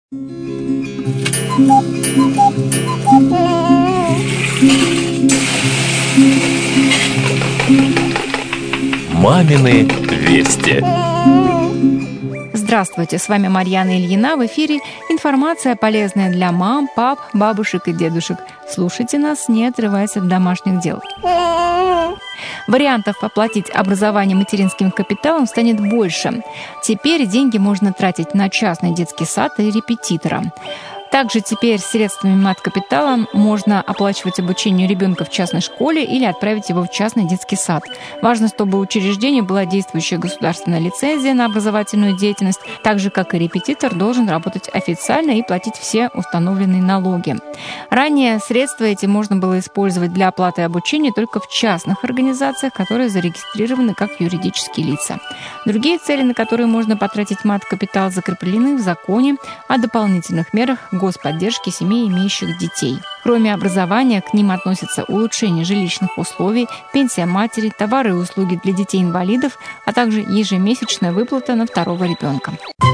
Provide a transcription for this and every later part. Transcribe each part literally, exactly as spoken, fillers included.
Мамины вести. Здравствуйте, с вами Марьяна Ильина. В эфире информация, полезная для мам, пап, бабушек и дедушек. Слушайте нас, не отрываясь от домашних дел. Вариантов оплатить образование материнским капиталом станет больше. Теперь деньги можно тратить на частный детский сад и репетитора. Также теперь средствами мат-капитала можно оплачивать обучение ребенка в частной школе или отправить его в частный детский сад. Важно, чтобы у учреждения была действующая государственная лицензия на образовательную деятельность, так же, как и репетитор должен работать официально и платить все установленные налоги. Ранее средства эти можно было использовать для оплаты обучения только в частных организациях, которые зарегистрированы как юридические лица. Другие цели, на которые можно потратить мат-капитал, закреплены в законе о дополнительных мерах господдержки семей, имеющих детей. Кроме образования, к ним относятся улучшение жилищных условий, пенсия матери, товары и услуги для детей-инвалидов, а также ежемесячная выплата на второго ребенка.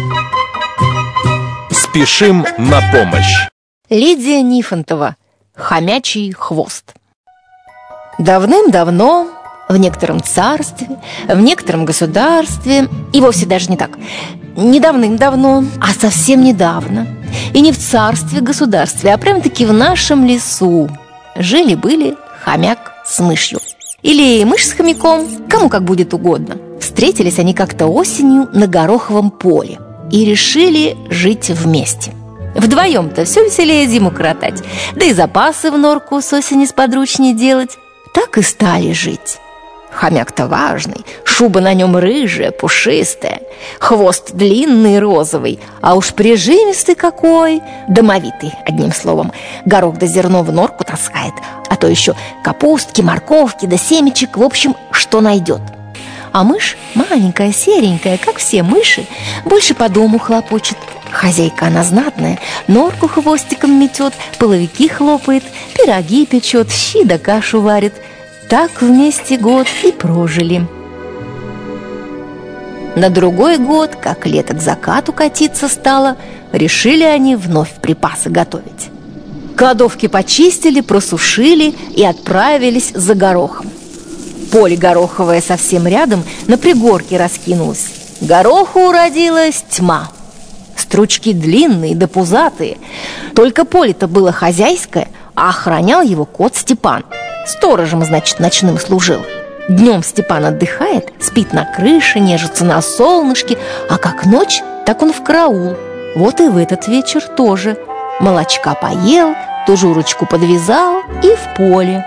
Спешим на помощь. Лидия Нифонтова. Хомячий хвост. Давным-давно в некотором царстве, в некотором государстве, и вовсе даже не так, не давным-давно, а совсем недавно, и не в царстве-государстве, а прям-таки в нашем лесу жили-были хомяк с мышью. Или мышь с хомяком, кому как будет угодно. Встретились они как-то осенью на гороховом поле и решили жить вместе. Вдвоем-то все веселее зиму коротать, да и запасы в норку с осени сподручнее делать. Так и стали жить. Хомяк-то важный, шуба на нем рыжая, пушистая, хвост длинный розовый, а уж прижимистый какой, домовитый, одним словом. Горох да зерно в норку таскает, а то еще капустки, морковки да семечек, в общем, что найдет. А мышь маленькая, серенькая, как все мыши, больше по дому хлопочет. Хозяйка она знатная, норку хвостиком метет, половики хлопает, пироги печет, щи да кашу варит. Так вместе год и прожили. На другой год, как лето к закату катиться стало, решили они вновь припасы готовить. Кладовки почистили, просушили и отправились за горохом. Поле гороховое совсем рядом на пригорке раскинулось. Гороху уродилась тьма. Стручки длинные да пузатые. Только поле-то было хозяйское, а охранял его кот Степан. Сторожем, значит, ночным служил. Днем Степан отдыхает, спит на крыше, нежится на солнышке, а как ночь, так он в караул. Вот и в этот вечер тоже. Молочка поел, тужурочку подвязал и в поле.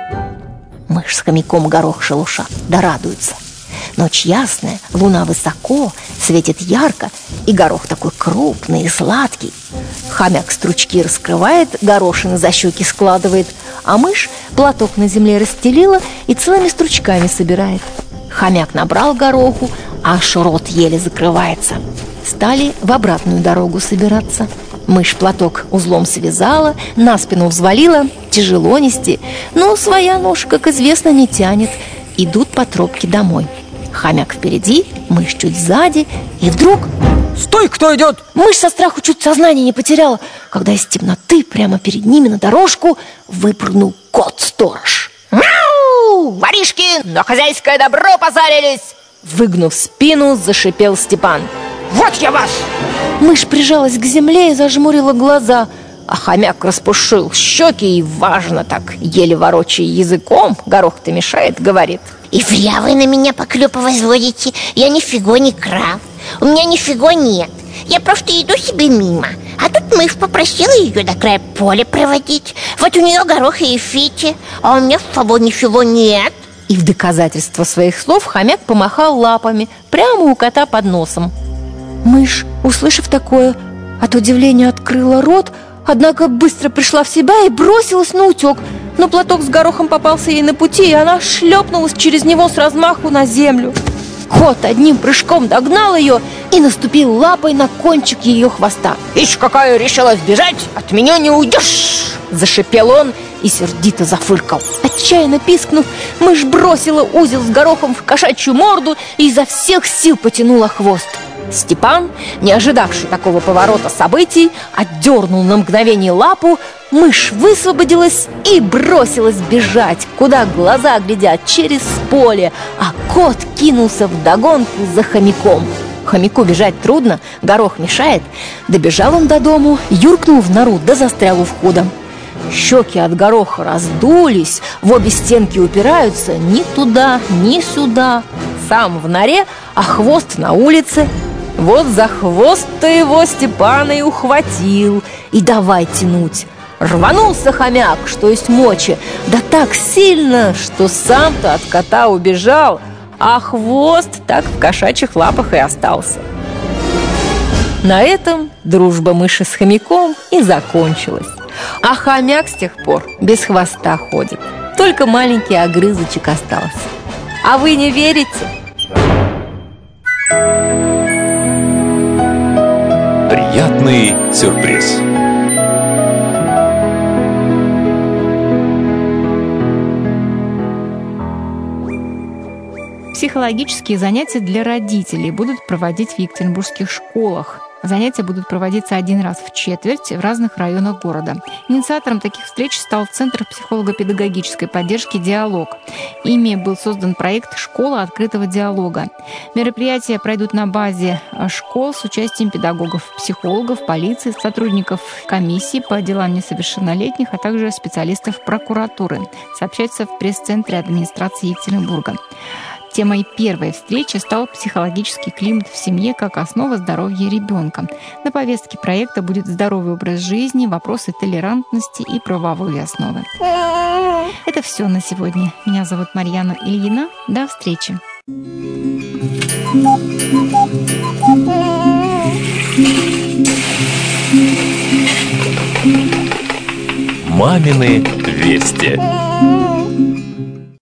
Мышь с хомяком горох шелушат, да радуются. Ночь ясная, луна высоко, светит ярко, и горох такой крупный и сладкий. Хомяк стручки раскрывает, горошины за щеки складывает, а мышь платок на земле расстелила и целыми стручками собирает. Хомяк набрал гороху, аж рот еле закрывается. Стали в обратную дорогу собираться. Мышь платок узлом связала, на спину взвалила, тяжело нести, но своя ножка, как известно, не тянет. Идут по тропке домой. Хомяк впереди, мышь чуть сзади, и вдруг... Стой, кто идет? Мышь со страху чуть сознание не потеряла, когда из темноты прямо перед ними на дорожку выпрыгнул кот-сторож. Мяу! Воришки, на хозяйское добро позарились! Выгнув спину, зашипел Степан. Вот я вас! Мышь прижалась к земле и зажмурила глаза, а хомяк распушил щеки и, важно так, еле ворочая языком, горох-то мешает, говорит: И зря вы на меня поклёпы возводите. Я нифига не крав. У меня нифига нет. Я просто иду себе мимо. А тут мышь попросила ее до края поля проводить. Вот у нее горох и фити, а у меня с собой ничего нет. И в доказательство своих слов хомяк помахал лапами прямо у кота под носом. Мышь, услышав такое, от удивления открыла рот, однако быстро пришла в себя и бросилась на утек. Но платок с горохом попался ей на пути, и она шлепнулась через него с размаху на землю. Кот одним прыжком догнал ее и наступил лапой на кончик ее хвоста. Ишь, какая решилась бежать, от меня не уйдешь! Зашипел он и сердито зафыркал. Отчаянно пискнув, мышь бросила узел с горохом в кошачью морду и изо всех сил потянула хвост. Степан, не ожидавший такого поворота событий, отдернул на мгновение лапу, мышь высвободилась и бросилась бежать, куда глаза глядят, через поле, а кот кинулся вдогонку за хомяком. Хомяку бежать трудно, горох мешает. Добежал он до дому, юркнул в нору, да застрял у входа. Щеки от гороха раздулись, в обе стенки упираются, ни туда, ни сюда. Сам в норе, а хвост на улице. Вот за хвост-то его Степан и ухватил, и давай тянуть. Рванулся хомяк, что есть мочи, да так сильно, что сам-то от кота убежал, а хвост так в кошачьих лапах и остался. На этом дружба мыши с хомяком и закончилась. А хомяк с тех пор без хвоста ходит, только маленький огрызочек остался. А вы не верите? Приятный сюрприз. Психологические занятия для родителей будут проводить в екатеринбургских школах. Занятия будут проводиться один раз в четверть в разных районах города. Инициатором таких встреч стал Центр психолого-педагогической поддержки «Диалог». Ими был создан проект «Школа открытого диалога». Мероприятия пройдут на базе школ с участием педагогов, психологов, полиции, сотрудников комиссии по делам несовершеннолетних, а также специалистов прокуратуры, сообщается в пресс-центре администрации Екатеринбурга. Темой первой встречи стал психологический климат в семье как основа здоровья ребенка. На повестке проекта будет здоровый образ жизни, вопросы толерантности и правовые основы. Это все на сегодня. Меня зовут Марьяна Ильина. До встречи. Мамины вести.